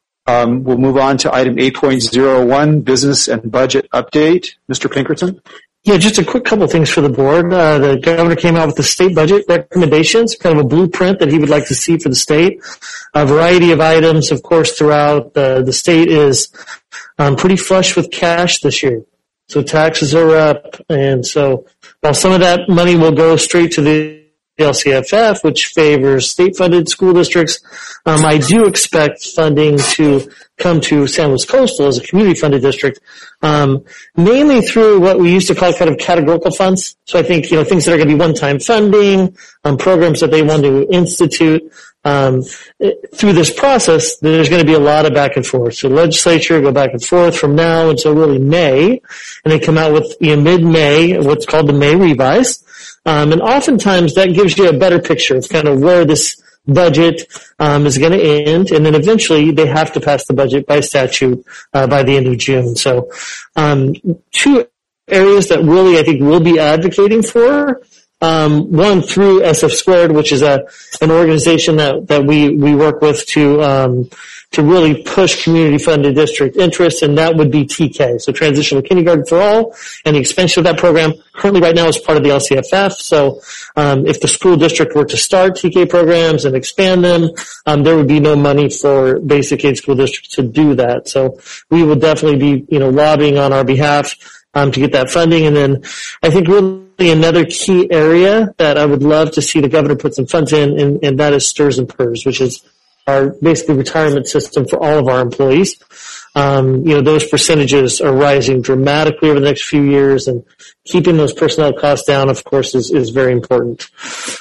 Um, we'll move on to item eight point zero one, business and budget update. Mister Pinkerton? Yeah, just a quick couple of things for the board. Uh, the governor came out with the state budget recommendations, kind of a blueprint that he would like to see for the state. A variety of items, of course, throughout the, the state is um, pretty flush with cash this year. So taxes are up. And so while some of that money will go straight to the L C F F, which favors state-funded school districts, um, I do expect funding to come to San Luis Coastal as a community-funded district, um, mainly through what we used to call kind of categorical funds. So I think, you know, things that are going to be one-time funding, um, programs that they want to institute. Um, through this process, there's going to be a lot of back and forth. So the legislature go back and forth from now until really May, and they come out with, you know, mid-May, what's called the May revise. Um, and oftentimes that gives you a better picture of kind of where this budget um, is going to end, and then eventually they have to pass the budget by statute uh, by the end of June. So um, two areas that really I think we'll be advocating for. Um, one through S F Squared, which is a an organization that that we we work with to um, to really push community-funded district interest, and that would be T K, so Transitional Kindergarten for All, and the expansion of that program currently right now is part of the L C F F. So um, if the school district were to start T K programs and expand them, um, there would be no money for basic aid school districts to do that. So we will definitely be, you know, lobbying on our behalf um, to get that funding. And then I think really another key area that I would love to see the governor put some funds in, and, and that is S T R S and P E R S, which is our basically retirement system for all of our employees. Um, you know, those percentages are rising dramatically over the next few years, and keeping those personnel costs down, of course, is, is very important.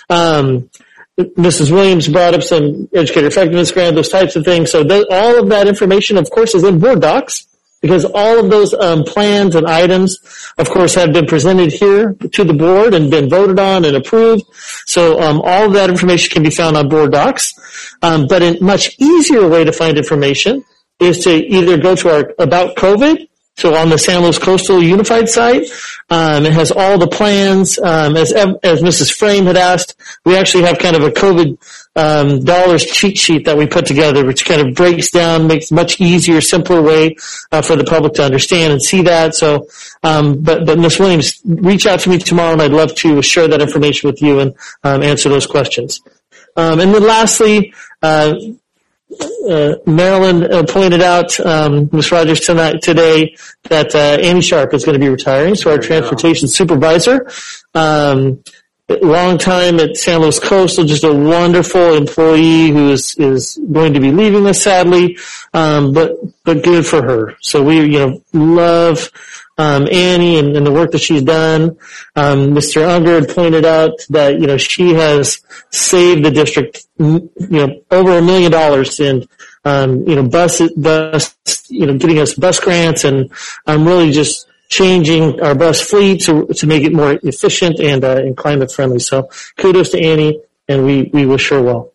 Um, Missus Williams brought up some educator effectiveness grant, those types of things. So th- all of that information, of course, is in board docs, because all of those um, plans and items, of course, have been presented here to the board and been voted on and approved. So um, all of that information can be found on board docs. Um, but a much easier way to find information is to either go to our About COVID, so on the San Luis Coastal Unified site. Um, it has all the plans. Um, as as Missus Frame had asked, we actually have kind of a COVID um, dollars cheat sheet that we put together, which kind of breaks down, makes much easier, simpler way uh, for the public to understand and see that. So, um, but but Miz Williams, reach out to me tomorrow, and I'd love to share that information with you and um, answer those questions. Um, and then lastly, uh, Uh, Marilyn uh, pointed out, um, Miz Rogers tonight, today, that uh, Annie Sharp is going to be retiring, so our transportation supervisor. Um, long time at San Luis Coastal, just a wonderful employee who is, is going to be leaving us, sadly, um, but but good for her. So we, you know, love um, Annie and, and the work that she's done. Um, Mister Unger had pointed out that, you know, she has saved the district, you know, over a million dollars in, um, you know, bus, bus, you know, getting us bus grants, and I'm really just changing our bus fleet to, to make it more efficient and, uh, and climate friendly. So kudos to Annie, and we, we wish her well.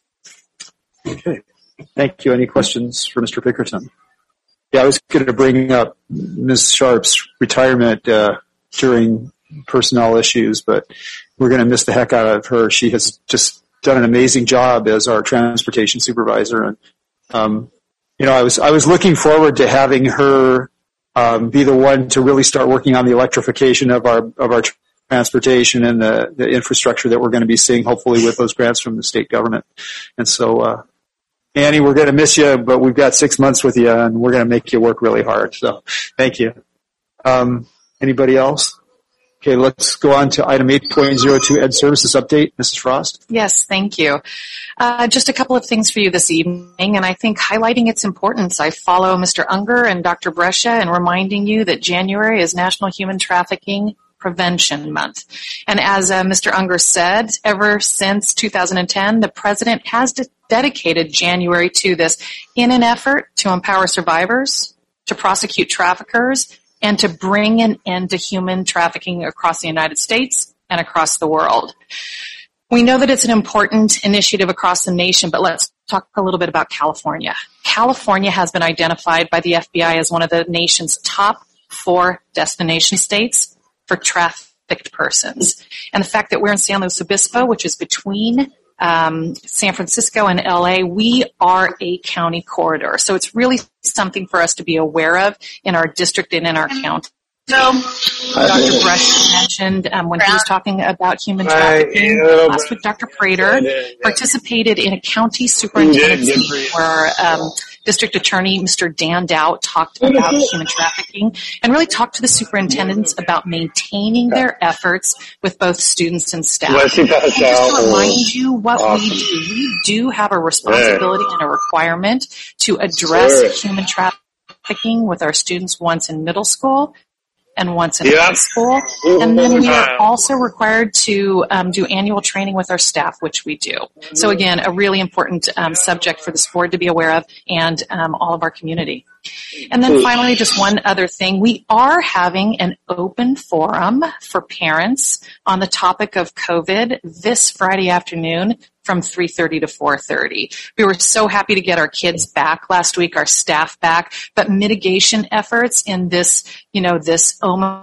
Okay. Thank you. Any questions for Mister Pickerton? Yeah, I was going to bring up Miz Sharp's retirement uh, during personnel issues, but we're going to miss the heck out of her. She has just done an amazing job as our transportation supervisor, and um, you know, I was I was looking forward to having her um, be the one to really start working on the electrification of our of our transportation and the, the infrastructure that we're going to be seeing, hopefully, with those grants from the state government. And so, uh, Annie, we're going to miss you, but we've got six months with you, and we're going to make you work really hard. So, thank you. Um, anybody else? Okay, let's go on to item eight point oh two, Ed Services Update. Missus Frost? Yes, thank you. Uh, just a couple of things for you this evening, and I think highlighting its importance. I follow Mister Unger and Doctor Brescia and reminding you that January is National Human Trafficking Prevention Month. And as uh, Mister Unger said, ever since two thousand ten, the President has de- dedicated January to this in an effort to empower survivors, to prosecute traffickers, and to bring an end to human trafficking across the United States and across the world. We know that it's an important initiative across the nation, but let's talk a little bit about California. California has been identified by the F B I as one of the nation's top four destination states for trafficked persons. And the fact that we're in San Luis Obispo, which is between um, San Francisco and L A, we are a county corridor. So it's really something for us to be aware of in our district and in our county. Doctor Brush mentioned um, when he was talking about human trafficking last week, Doctor Prater participated in a county superintendent's meeting where um, District Attorney Mister Dan Dow talked about human trafficking and really talked to the superintendents about maintaining their efforts with both students and staff. And just to remind you what we do, we do have a responsibility and a requirement to address human trafficking with our students once in middle school and once in yeah. high school. And then we are also required to um, do annual training with our staff, which we do. So again, a really important um, subject for this board to be aware of and um, all of our community. And then finally, just one other thing. We are having an open forum for parents on the topic of COVID this Friday afternoon from three thirty to four thirty. We were so happy to get our kids back last week, our staff back, but mitigation efforts in this, you know, this Omicron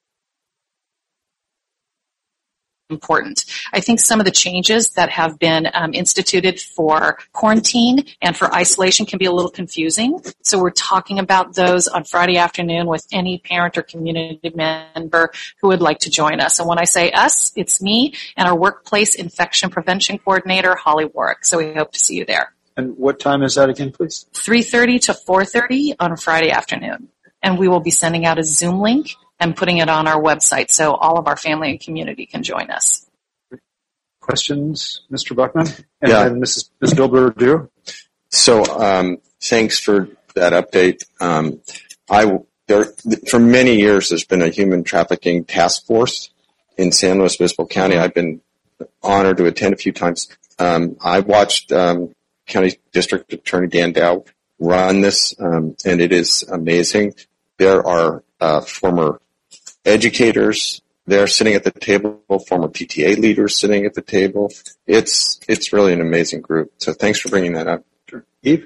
important. I think some of the changes that have been um, instituted for quarantine and for isolation can be a little confusing. So we're talking about those on Friday afternoon with any parent or community member who would like to join us. And when I say us, it's me and our workplace infection prevention coordinator, Holly Warwick. So we hope to see you there. And what time is that again, please? three thirty to four thirty on Friday afternoon. And we will be sending out a Zoom link and putting it on our website so all of our family and community can join us. Questions, Mister Buckman? And yeah. then Missus Miz Dobler-Dew? So, um, thanks for that update. Um, I, there, for many years, there's been a human trafficking task force in San Luis Obispo County. I've been honored to attend a few times. Um, I watched um, County District Attorney Dan Dow run this, um, and it is amazing. There are uh, former educators there sitting at the table, former P T A leaders sitting at the table. It's it's really an amazing group. So thanks for bringing that up. Sure. Eve?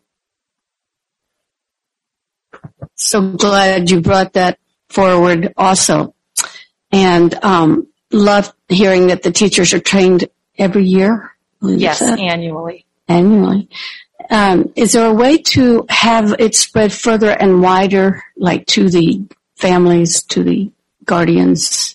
So glad you brought that forward also. And um, love hearing that the teachers are trained every year. Yes, annually. Annually. Um, is there a way to have it spread further and wider, like to the families, to the guardians?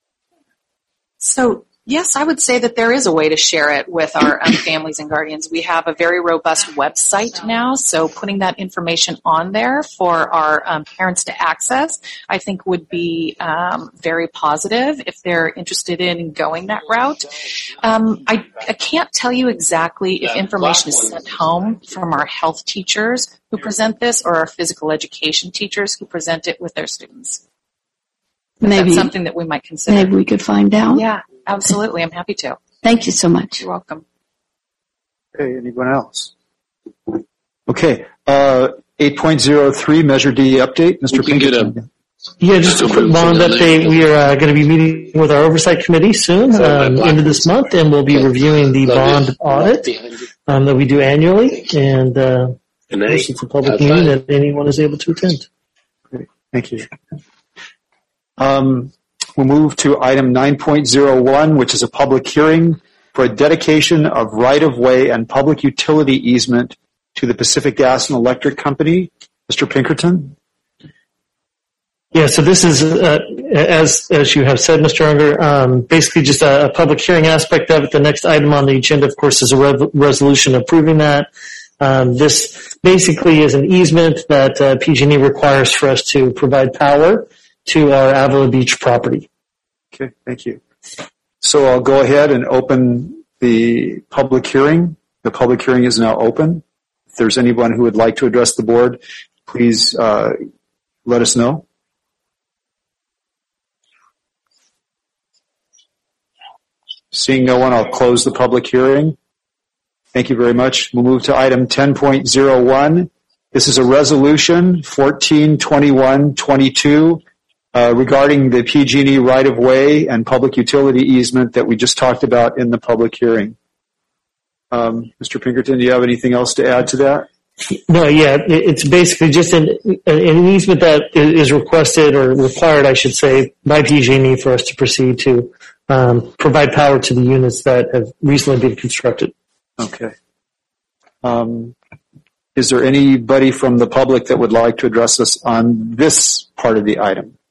So, yes, I would say that there is a way to share it with our um, families and guardians. We have a very robust website now, so putting that information on there for our um, parents to access, I think would be um, very positive if they're interested in going that route. Um, I, I can't tell you exactly if information is sent home from our health teachers who present this or our physical education teachers who present it with their students. But maybe that's something that we might consider. Maybe we could find out. Yeah, absolutely. I'm happy to. Thank you so much. You're welcome. Okay, anyone else? Okay, uh, eight point oh three Measure D update. Mister We can get a, Yeah, just a quick bond update. We are uh, going to be meeting with our oversight committee soon, um, end of this month, and we'll be reviewing the bond audit um, that we do annually. And uh, it's a public meeting that anyone is able to attend. Great. Thank you. Um, we'll move to item nine point oh one, which is a public hearing for a dedication of right-of-way and public utility easement to the Pacific Gas and Electric Company. Mister Pinkerton? Yeah, so this is, uh, as as you have said, Mister Unger, um, basically just a, a public hearing aspect of it. The next item on the agenda, of course, is a rev- resolution approving that. Um, this basically is an easement that uh, P G and E requires for us to provide power to our Avila Beach property. Okay, thank you. So I'll go ahead and open the public hearing. The public hearing is now open. If there's anyone who would like to address the board, please uh, let us know. Seeing no one, I'll close the public hearing. Thank you very much. We'll move to item ten point oh one. This is a resolution fourteen twenty-one twenty-two uh, regarding the P G and E right-of-way and public utility easement that we just talked about in the public hearing. Um, Mister Pinkerton, do you have anything else to add to that? No, yeah, it's basically just an, an easement that is requested or required, I should say, by P G and E for us to proceed to um, provide power to the units that have recently been constructed. Okay. Um, is there anybody from the public that would like to address us on this part of the item?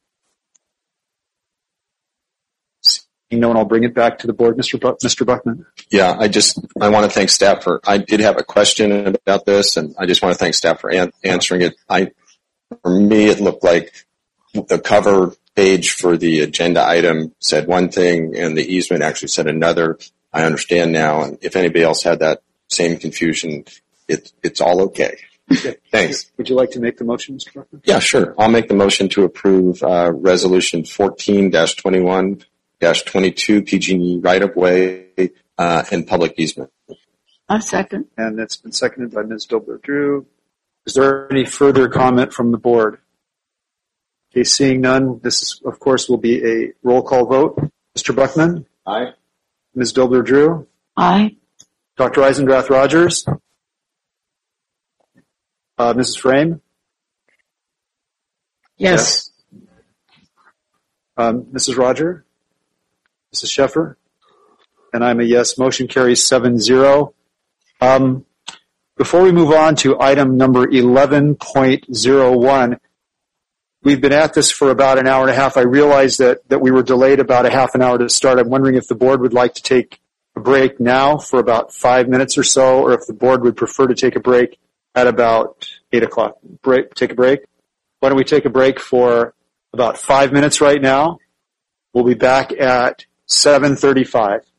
Seeing no one, I'll bring it back to the board, Mister Bu- Mister Buckman. Yeah, I just I want to thank staff for. I did have a question about this, and I just want to thank staff for an- answering it. I, for me, it looked like the cover page for the agenda item said one thing, and the easement actually said another. I understand now, and if anybody else had that same confusion, it, it's all okay. Okay. Thanks. Would you like to make the motion, Mister Buckman? Yeah, sure. I'll make the motion to approve uh, Resolution fourteen twenty-one twenty-two P G and E right-of-way uh, and public easement. A second. And that's been seconded by Miz Dobler-Drew. Is there any further comment from the board? Okay, seeing none, this, is, of course, will be a roll call vote. Mister Buckman? Aye. Miz Dobler-Drew? Aye. Doctor Eisendrath-Rogers? Uh, Missus Frame? Yes. yes. Um, Missus Roger? Missus Sheffer? And I'm a yes. Motion carries seven zero. Um, before we move on to item number eleven point oh one, we've been at this for about an hour and a half. I realize that, that we were delayed about a half an hour to start. I'm wondering if the board would like to take a break now for about five minutes or so, or if the board would prefer to take a break at about eight o'clock. Break, take a break. Why don't we take a break for about five minutes right now? We'll be back at seven thirty-five.